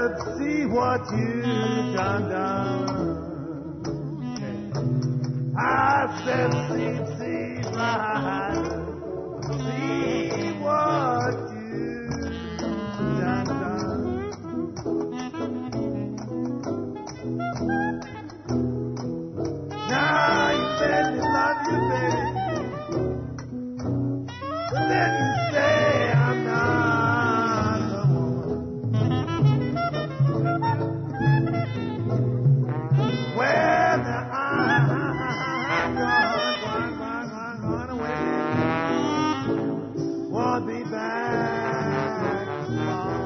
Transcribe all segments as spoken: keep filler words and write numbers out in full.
Well, see what you done done. I said, see, see, right. See what you done done. Now you said you love you, baby. But then you say I'm not the one. Well, now I'm gone, gone, gone, gone, gone away. Won't be back tomorrow.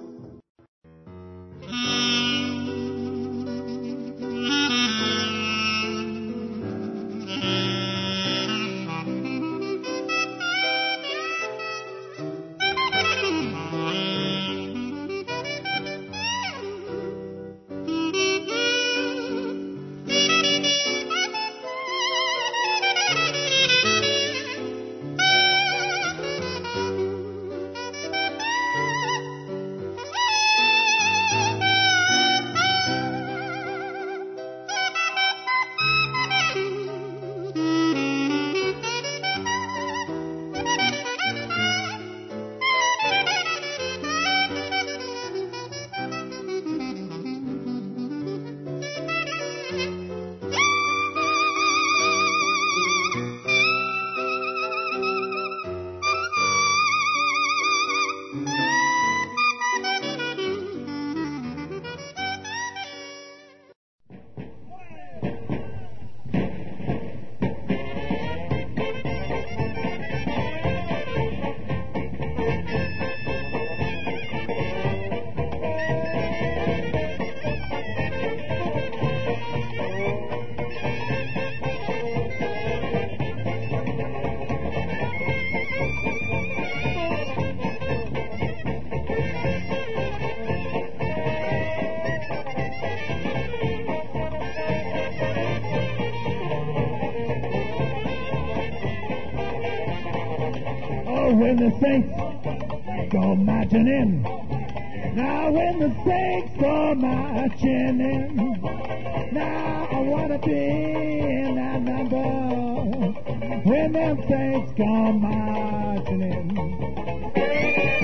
When the saints go marching in, now when the saints go marching in, now I want to be in that number when them saints go marching in.